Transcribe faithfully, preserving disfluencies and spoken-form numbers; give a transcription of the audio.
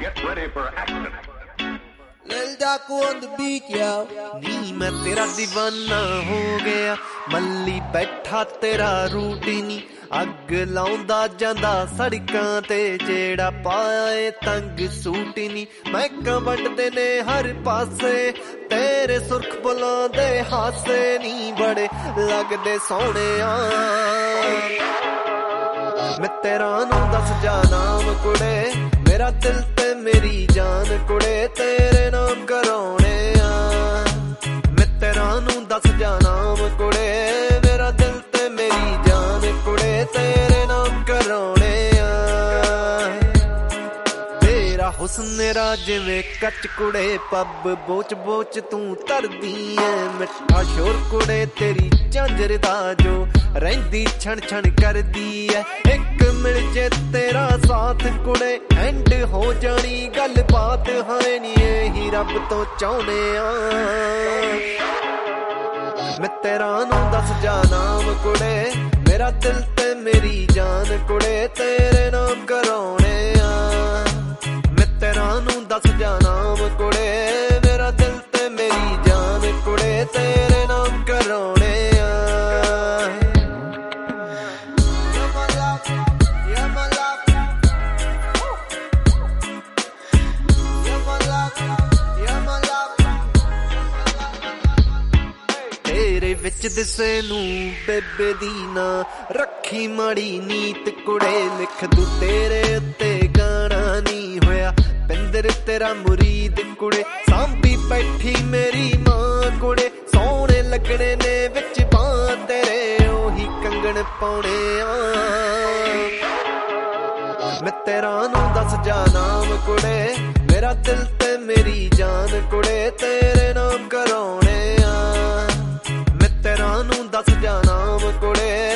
Get ready for action. Lil Daku on the beat, yo. ਨੀ ਮੈਂ ਤੇਰਾ دیਵਾਨਾ ਹੋ ਗਿਆ ਮੱਲੀ ਬੈਠਾ ਤੇਰਾ ਰੂਟੀਨੀ ਅੱਗ ਲਾਉਂਦਾ ਜਾਂਦਾ ਸੜਕਾਂ ਤੇ ਜਿਹੜਾ ਪਾਇਆ ਏ ਤੰਗ ਸੂਟ ਨੀ ਮੈਂ ਵੱਢਦੇ ਨੇ ਹਰ ਪਾਸੇ ਤੇਰੇ ਸੁਰਖ ਬੁਲਾਂ ਦੇ ਹਾਸੇ ਨੀ ਬੜੇ ਲੱਗਦੇ ਸੋਹਣਿਆ ਮੈਂ ਤੇਰਾ ਨੂੰ ਦੱਸ ਜਾ ਨਾਮ ਕੁੜੇ ਮੇਰਾ ਦਿਲ ਤੇ ਮੇਰੀ ਜਾਨ ਕੁੜੇ ਤੇਰੇ ਨਾਮ ਕਰਾਉਣੇ ਆ ਮੈਂ ਤੇਰਾ ਨੂੰ ਦੱਸ ਜਾ ਨਾਮ ਕੁੜੇ ਮੇਰਾ ਦਿਲ ਤੇ ਮੇਰੀ ਜਾਨ ਕੁੜੇ ਤੇਰੇ ਨਾਮ ਕਰਾਉਣੇ ਆ ਤੇਰਾ ਹੁਸਨ ਰਾ ਜਿਵੇਂ ਕੱਚ ਕੁੜੇ ਪੱਬ ਬੋਚ ਬੋਚ ਤੂੰ ਧਰਦੀ ਐ ਮਿੱਠਾ ਸ਼ੋਰ ਕੁੜੇ ਤੇਰੀ ਝਾਂਜਰ ਦਾ ਜੋ ਰਹਿੰਦੀ ਛਣ ਛਣ ਕਰਦੀ ਐ ਇੱਕ ਮਿਲ ਜੇ ਤੇਰਾ ਸਾਥ ਕੁੜੇ ਐਂਡ ਹੋ ਜਾਣੀ ਗੱਲ ਬਾਤ ਹੈ ਨੀ ਇਹੀ ਰੱਬ ਤੋਂ ਚਾਹੁੰਦੇ ਆ ਮੈਂ ਤੇਰਾ ਨੂੰ ਦੱਸ ਜਾ ਨਾਮ ਕੁੜੇ ਮੇਰਾ ਦਿਲ ਤੇ ਮੇਰੀ ਜਾਨ ਕੁੜੇ ਤੇਰੇ ਨਾਮ ਕਰਾਉਣੇ ਆ ਮੈਂ ਤੇਰਾ ਨੂੰ ਦੱਸ ਜਾ ਨਾਮ ਕੁੜੇ ਮੇਰਾ ਦਿਲ ਤੇ ਮੇਰੀ ਜਾਨ ਕੁੜੇ ਤੇਰੇ ਨਾਮ ਕਰਾਉਣੇ ਆ ਤੇਰੇ ਵਿੱਚ ਦਿਸੇ ਨੂੰ ਬੇਬੇ ਦੀ ਨਾ ਰੱਖੀ ਮਾੜੀ ਨੀਤ ਕੁੜੇ ਲਿਖ ਦੂ ਤੇਰੇ ਉੱਤੇ ਗਾਣਾ ਨੀ ਹੋਇਆ ਪਿੰਦਰ ਤੇਰਾ ਮੁਰੀਦ ਕੁੜੇ ਸਾਂਭੀ ਬੈਠੀ ਮੇਰੀ ਮਾਂ ਕੁੜੇ ਸੋਹਣੇ ਲੱਗਣੇ ਨੇ ਵਿੱਚ ਬਾਂ ਤੇਰੇ ਉਹੀ ਕੰਗਣ ਪਾਉਣੇ ਆ ਮੈਂ ਤੇਰਾ ਨੂੰ ਦੱਸ ਜਾ ਨਾਮ ਕੁੜੇ ਮੇਰਾ ਦਿਲ ਤੇ ਮੇਰੀ ਜਾਨ ਕੁੜੇ ਤੇਰੇ ਨਾਮ ਕਰਾਉਣੇ ਆ ਮੈਂ ਤੇਰਾ ਨੂੰ ਦੱਸ ਜਾ ਨਾਮ ਕੁੜੇ